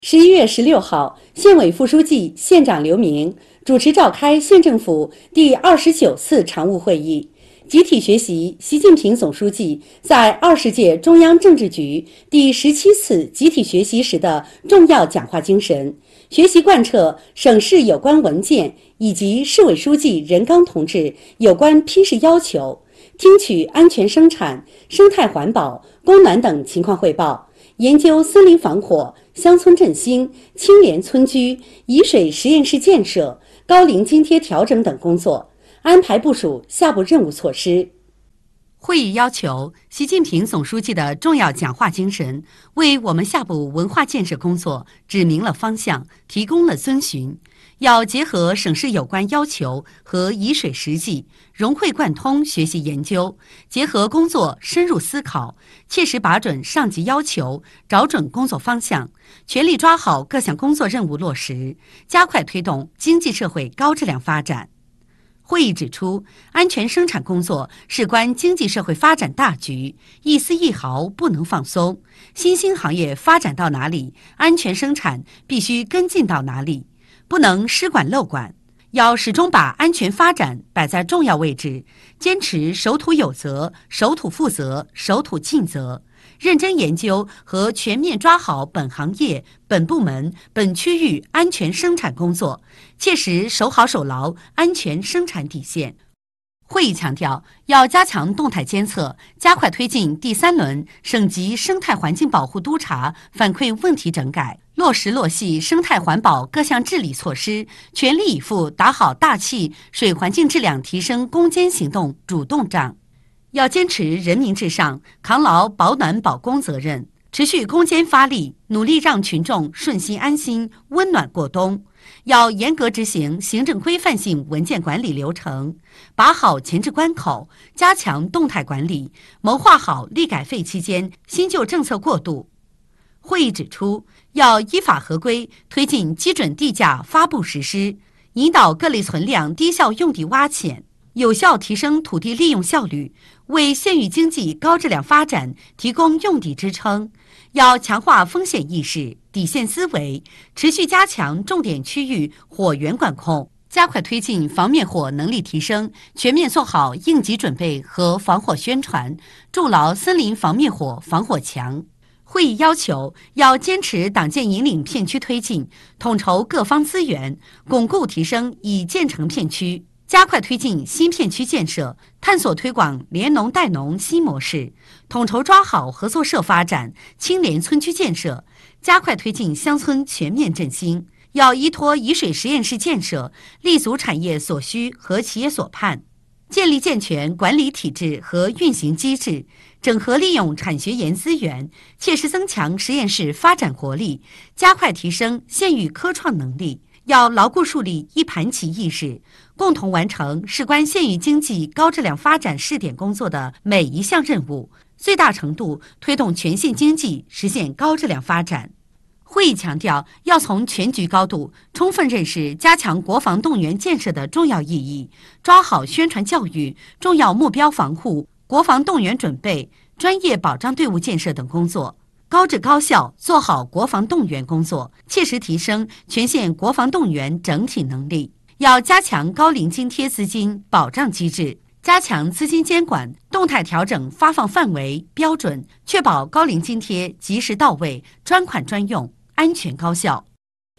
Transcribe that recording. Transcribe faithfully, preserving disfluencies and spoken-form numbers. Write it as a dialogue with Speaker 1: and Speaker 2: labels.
Speaker 1: 十一月十六号，县委副书记、县长刘明主持召开县政府第二十九次常务会议，集体学习习近平总书记在二十届中央政治局第十七次集体学习时的重要讲话精神，学习贯彻省市有关文件以及市委书记任刚同志有关批示要求，听取安全生产、生态环保、供暖等情况汇报，研究森林防火、乡村振兴、青年村居、宜水实验室建设、高龄津贴调整等工作，安排部署下步任务措施。
Speaker 2: 会议要求，习近平总书记的重要讲话精神为我们下步文化建设工作指明了方向，提供了遵循。要结合省市有关要求和宜水实际，融会贯通学习研究，结合工作深入思考，切实把准上级要求，找准工作方向，全力抓好各项工作任务落实，加快推动经济社会高质量发展。会议指出，安全生产工作事关经济社会发展大局，一丝一毫不能放松。新兴行业发展到哪里，安全生产必须跟进到哪里，不能失管漏管。要始终把安全发展摆在重要位置，坚持守土有责、守土负责、守土尽责，认真研究和全面抓好本行业、本部门、本区域安全生产工作，切实守好守牢安全生产底线。会议强调，要加强动态监测，加快推进第三轮省级生态环境保护督查反馈问题整改，落实落细生态环保各项治理措施，全力以赴打好大气水环境质量提升攻坚行动主动仗。要坚持人民至上，扛牢保暖保供责任，持续攻坚发力，努力让群众顺心安心、温暖过冬。要严格执行行政规范性文件管理流程，把好前置关口，加强动态管理，谋划好立改废期间新旧政策过渡。会议指出，要依法合规推进基准地价发布实施，引导各类存量低效用地挖潜，有效提升土地利用效率，为县域经济高质量发展提供用地支撑。要强化风险意识、底线思维，持续加强重点区域火源管控，加快推进防灭火能力提升，全面做好应急准备和防火宣传，筑牢森林防灭火防火墙。会议要求，要坚持党建引领片区推进，统筹各方资源，巩固提升已建成片区，加快推进新片区建设，探索推广联农带农新模式，统筹抓好合作社发展、青年村居建设，加快推进乡村全面振兴。要依托宜水实验室建设，立足产业所需和企业所盼，建立健全管理体制和运行机制，整合利用产学研资源，切实增强实验室发展活力，加快提升县域科创能力。要牢固树立一盘棋意识，共同完成事关县域经济高质量发展试点工作的每一项任务，最大程度推动全县经济实现高质量发展。会议强调，要从全局高度充分认识加强国防动员建设的重要意义，抓好宣传教育、重要目标防护、国防动员准备、专业保障队伍建设等工作，高质高效做好国防动员工作，切实提升全县国防动员整体能力。要加强高龄津贴资金保障机制，加强资金监管，动态调整发放范围标准，确保高龄津贴及时到位、专款专用、安全高效。